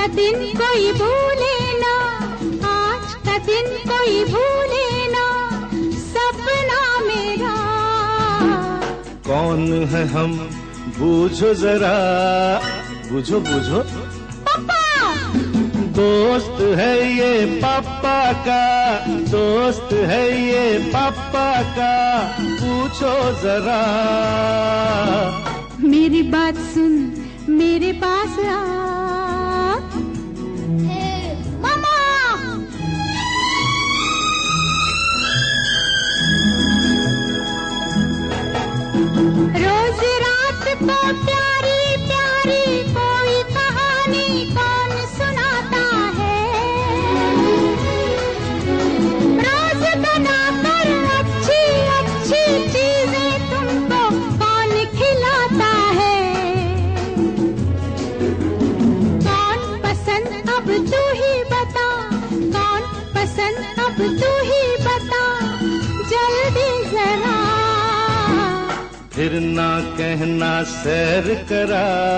का दिन कोई भूले ना, आज का दिन कोई भूले ना, सपना मेरा। कौन है हम बूझो जरा, बूझो बूझो। पापा। दोस्त है ये पापा का, दोस्त है ये पापा का, पूछो जरा। मेरी बात सुन, मेरे पास आ। मामा। रोज रात को प्यारी प्यारी कोई कहानी कौन सुनाता है, रोज बनाकर अच्छी अच्छी चीजें तुमको कौन खिलाता है। कौन पसंद अब तू ही बता, कौन पसंद अब तू ही बता, जल्दी जरा। फिर ना कहना सैर करा।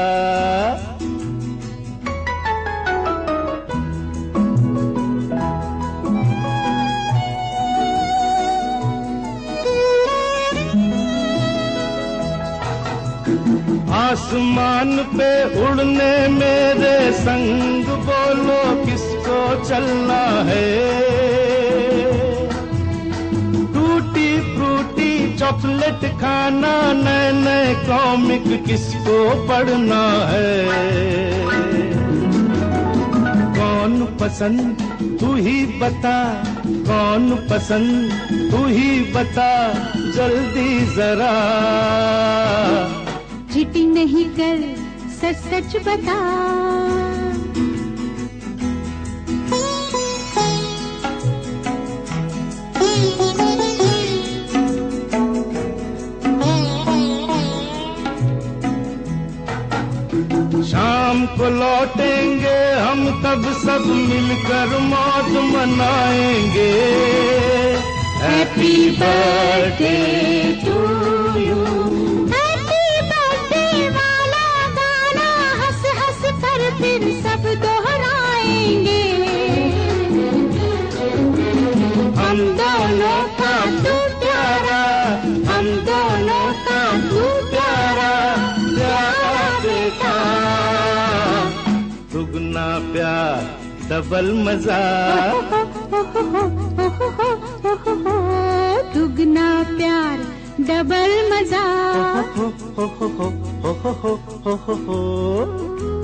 आसमान पे उड़ने मेरे संग बोलो किसको चलना है, टूटी फ्रूटी चॉकलेट खाना, नए नए कॉमिक किसको पढ़ना है। कौन पसंद तू ही बता, कौन पसंद तू ही बता, जल्दी जरा। चीटिंग नहीं कर, सच सच बता। शाम को लौटेंगे हम तब सब मिलकर मौज मनाएंगे। Happy birthday to you. Happy birthday वाला गाना हंस हंस कर फिर सब दोहराएंगे। हम दोनों का तू प्यारा, हम दोनों का तू प्यारा, प्यारा बेटा। दुगना प्यार डबल मजा, दुगना प्यार डबल मजा। हो हो हो हो हो हो हो हो हो।